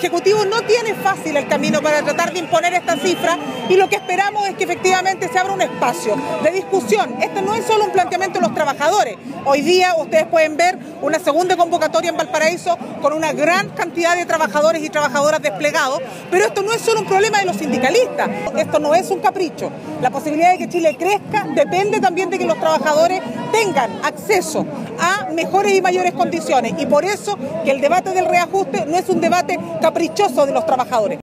Ejecutivo no tiene fácil el camino para tratar de imponer esta cifra y lo que esperamos es que efectivamente se abra un espacio de discusión. Este no es solo un planteamiento de los trabajadores. Hoy día ustedes pueden ver una segunda convocatoria en Valparaíso con una gran cantidad de trabajadores y trabajadoras desplegados, pero esto no es solo un problema de los sindicalistas, esto no es un capricho. La posibilidad de que Chile crezca depende también de que los trabajadores tengan acceso a mejores y mayores condiciones y por eso que el debate del reajuste no es un debate caprichoso de los trabajadores.